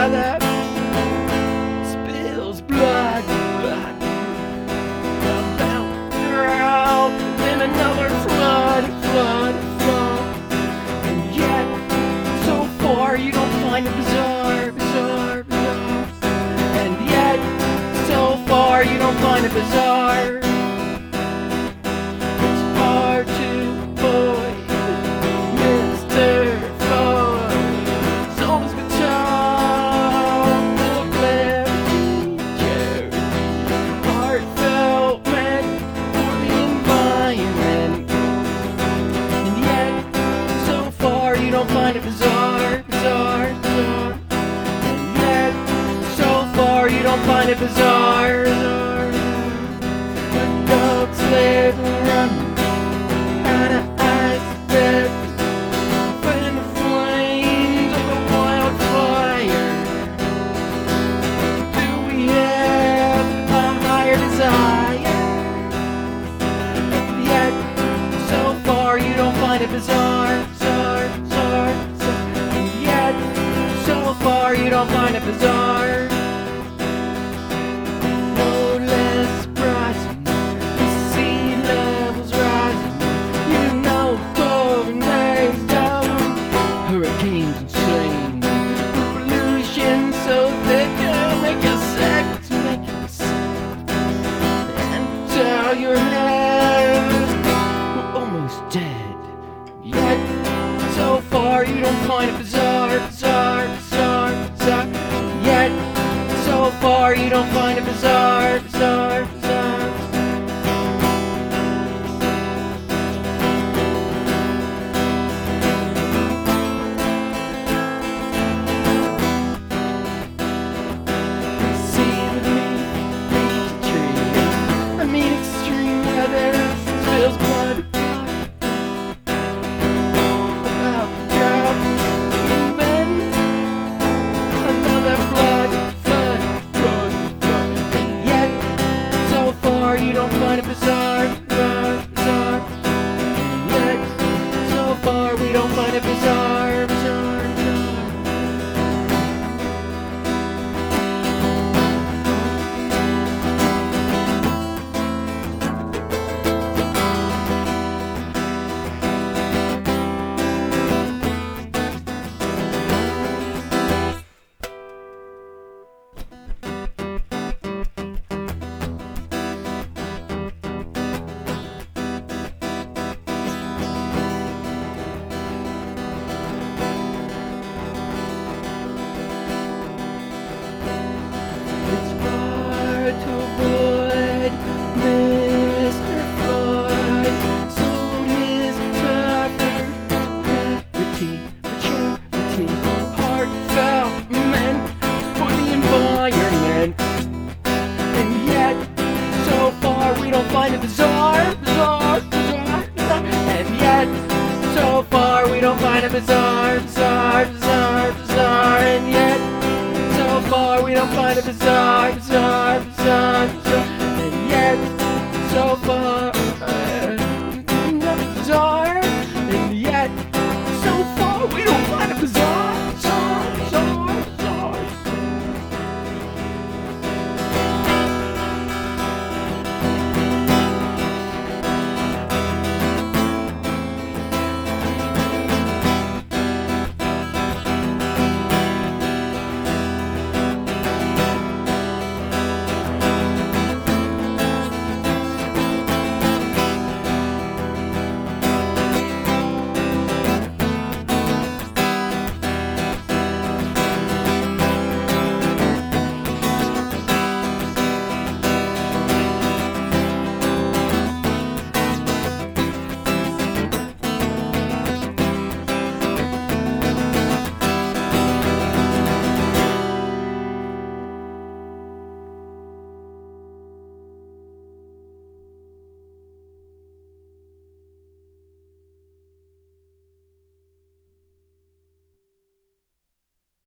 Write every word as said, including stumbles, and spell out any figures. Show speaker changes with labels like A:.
A: another spills blood, blood, about drought, then another flood, flood, flood. And yet, so far you don't find it bizarre, bizarre, bizarre. And yet, so far you don't find it bizarre. It's hard to avoid Mister Ford. Someone's guitar full of clarity, charity, heartfelt meant for the environment. And yet, so far you don't find it bizarre, bizarre, bizarre. And yet, so far you don't find it bizarre, bizarre. The dogs live and run out of ice bed, fighting the flames of a wildfire. Do we have a higher desire? Yet, so far you don't find it bizarre, bizarre, bizarre, bizarre. And yet, so far you don't find it bizarre. No less surprising, the sea levels rising. You know, tornadoes down, hurricanes insane. Pollution so thick it'll make you sick, to make you sick. And tell your head we're almost dead. Yet, so far you don't find it bizarre, bizarre, bizarre, bizarre. Yet, so far you don't find it bizarre, bizarre, bizarre. See with me, leaves a tree. I mean extreme weather spills blood. About drought, and then another flood, flood, flood, flood. And yet, so far you don't find it bizarre, bizarre, bizarre. And yet, so far we don't find it bizarre, bizarre, bizarre. It's hard to avoid Mister Floyd. So his clarity, maturity, heartfelt meant for the environment. And yet, so far we don't find it bizarre, bizarre, bizarre, bizarre. And yet, so far we don't find it bizarre, bizarre, bizarre, bizarre. And yet, so far we don't find it bizarre, bizarre, bizarre, bizarre.